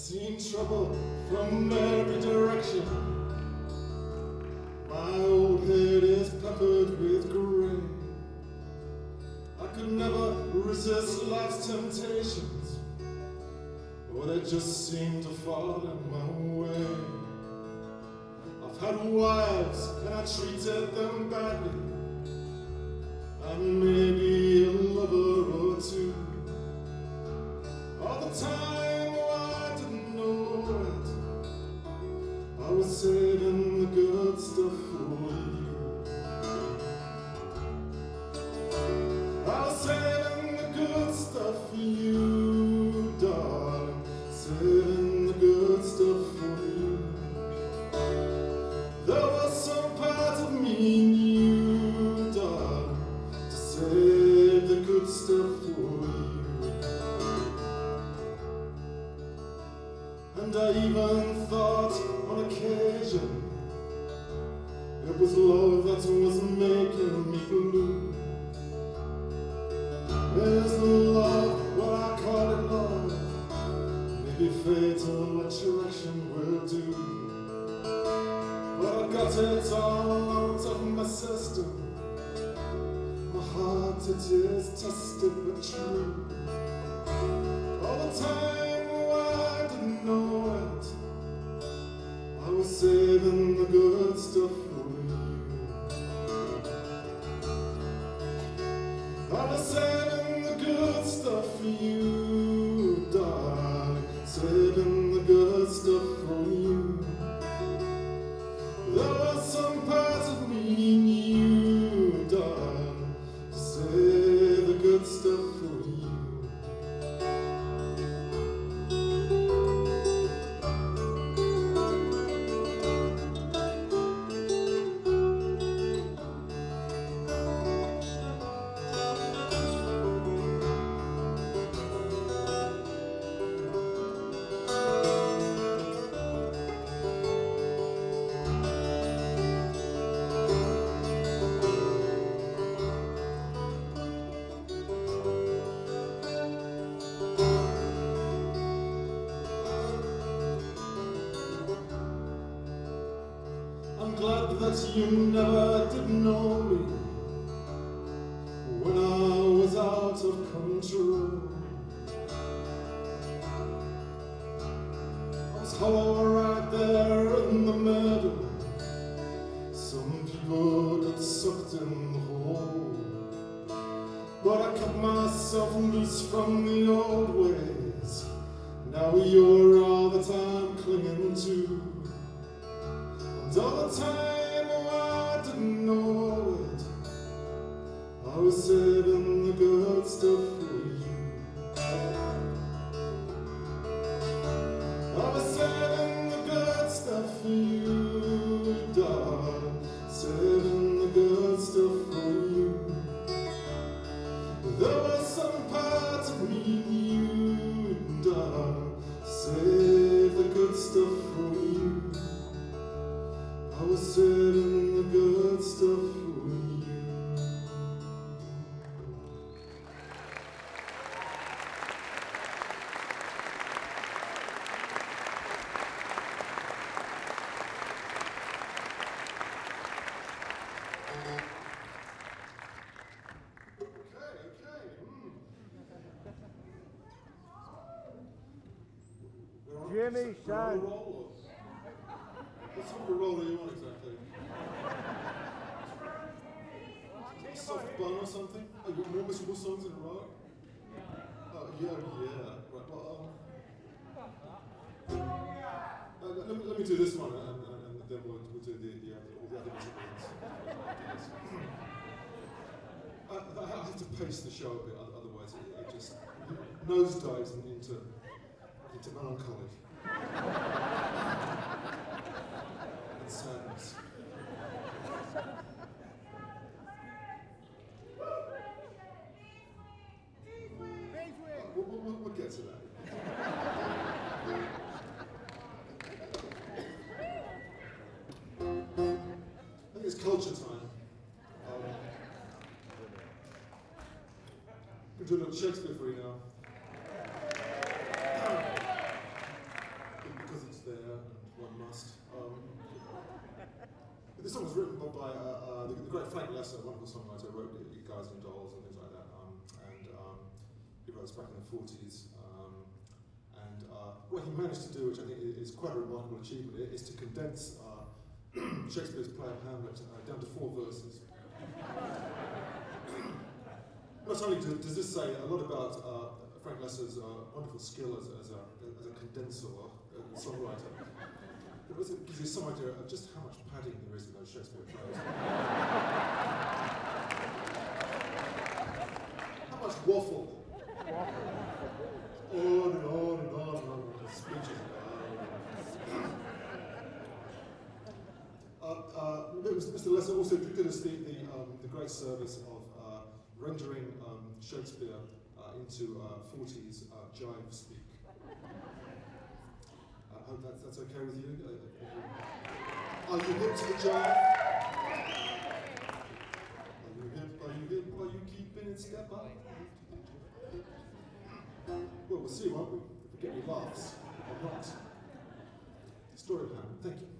seen trouble from every direction. My old head is peppered with grey. I could never resist life's temptations, or they just seem to fall in my way. I've had wives and I treated them badly, and maybe a lover or two. All the time, oh, I didn't know it. I was saving the good stuff for you. I was saving the good stuff for you, darling. Saving the good stuff for you. There was some part of me in you, darling, to save the good stuff for you. And I even thought on occasion it was love that was making me blue. Is the love what I call it love? Maybe fatal attraction will do. But I got it all out of my system. My heart, it is tested but true. All the time, oh, I didn't know it. I was saving the good stuff for you. I was saving the good stuff for you, darling. Saving the good stuff for you. There was some part of me in you, darling, to save the good stuff for you. I'm glad that you never did know me when I was out of control. I was hollow right there in the middle. Some people got sucked in the hole, but I cut myself loose from the old ways. Now you're all that I'm clinging to. And all the time, oh, I didn't know it. I was saving the good stuff for you. I was saving the good stuff for you, darling. Saving the good stuff for you. There was some part of me in you, darling. Save the good stuff for you. I was saving the good stuff for you. Jimmy, son. What sort of a role are you on exactly? A soft bun or something? Oh, you got more miserable songs in a row? Oh, yeah. Right, well, let me do this one, and then we'll do all the other miserable ones. I have to pace the show a bit, otherwise it just nosedives into melancholy and sadness. We'll get to that. I think it's culture time. We'll do a little Shakespeare for you now. there, and one must. This song was written by the great Frank Lesser, a wonderful songwriter, who wrote Guys and Dolls and things like that. He wrote this back in the 40s. What he managed to do, which I think is quite a remarkable achievement, is to condense Shakespeare's play of Hamlet down to 4 verses. Not only does this say a lot about Frank Lesser's wonderful skill as a condenser, a songwriter, it also gives you some idea of just how much padding there is in those Shakespeare plays. How much waffle. On and on and on and on. Speeches. Mr. Lesser also did us the great service of rendering Shakespeare into 40s jive speak. I hope that's okay with you. Are you hip to the jive? Are you hip? Are you hip? Are you keeping it step up? Well, we'll see, won't we? If we get any laughs or not. Story of Hamlet. Thank you.